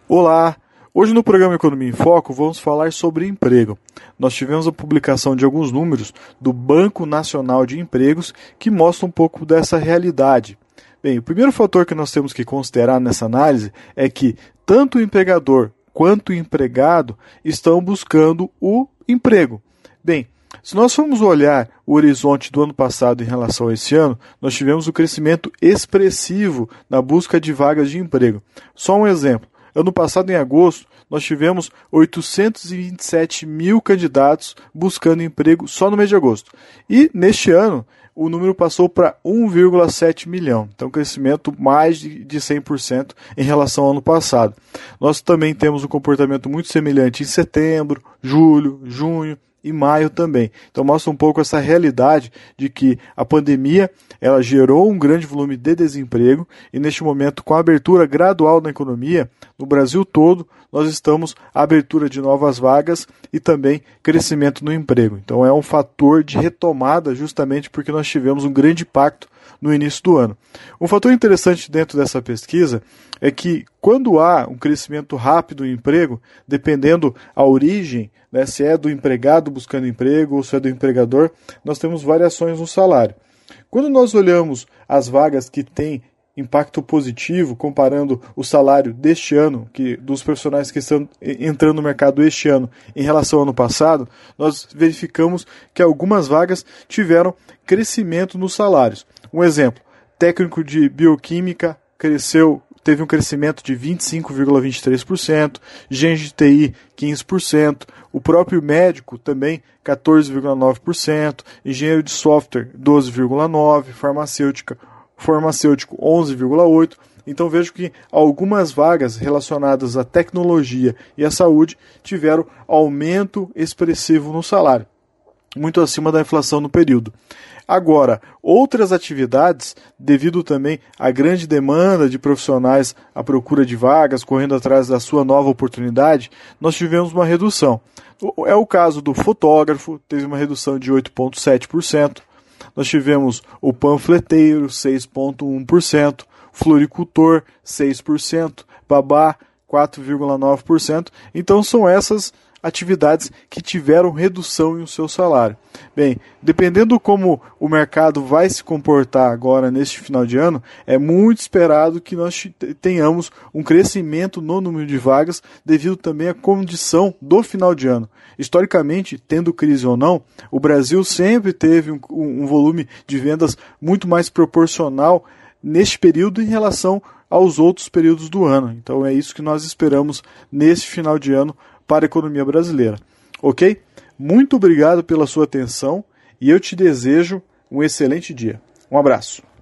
Olá! Hoje no programa Economia em Foco vamos falar sobre emprego. Nós tivemos a publicação de alguns números do Banco Nacional de Empregos que mostram um pouco dessa realidade. Bem, o primeiro fator que nós temos que considerar nessa análise é que tanto o empregador quanto o empregado estão buscando o emprego. Bem, se nós formos olhar o horizonte do ano passado em relação a esse ano, nós tivemos um crescimento expressivo na busca de vagas de emprego. Só um exemplo. Ano passado, em agosto, nós tivemos 827 mil candidatos buscando emprego só no mês de agosto. E, neste ano, o número passou para 1,7 milhão. Então, crescimento mais de 100% em relação ao ano passado. Nós também temos um comportamento muito semelhante em setembro, julho, junho e maio também. Então mostra um pouco essa realidade de que a pandemia ela gerou um grande volume de desemprego e neste momento, com a abertura gradual da economia, no Brasil todo, nós estamos à abertura de novas vagas e também crescimento no emprego. Então é um fator de retomada justamente porque nós tivemos um grande impacto no início do ano. Um fator interessante dentro dessa pesquisa é que quando há um crescimento rápido do emprego, dependendo a origem, né, se é do empregado buscando emprego ou se é do empregador, nós temos variações no salário. Quando nós olhamos as vagas que têm impacto positivo, comparando o salário deste ano, dos profissionais que estão entrando no mercado este ano em relação ao ano passado, nós verificamos que algumas vagas tiveram crescimento nos salários. Um exemplo, técnico de bioquímica teve um crescimento de 25,23%, engenheiro de TI 15%, o próprio médico também 14,9%, engenheiro de software 12,9%, farmacêutico 11,8%. Então vejo que algumas vagas relacionadas à tecnologia e à saúde tiveram aumento expressivo no salário, muito acima da inflação no período. Agora, outras atividades, devido também à grande demanda de profissionais à procura de vagas, correndo atrás da sua nova oportunidade, nós tivemos uma redução. É o caso do fotógrafo, teve uma redução de 8,7%. Nós tivemos o panfleteiro, 6,1%, floricultor, 6%, babá, 4,9%. Então são essas atividades que tiveram redução em seu salário. Bem, dependendo como o mercado vai se comportar agora neste final de ano, é muito esperado que nós tenhamos um crescimento no número de vagas devido também à condição do final de ano. Historicamente, tendo crise ou não, o Brasil sempre teve um volume de vendas muito mais proporcional neste período em relação aos outros períodos do ano. Então é isso que nós esperamos neste final de ano para a economia brasileira. Ok? Muito obrigado pela sua atenção e eu te desejo um excelente dia. Um abraço.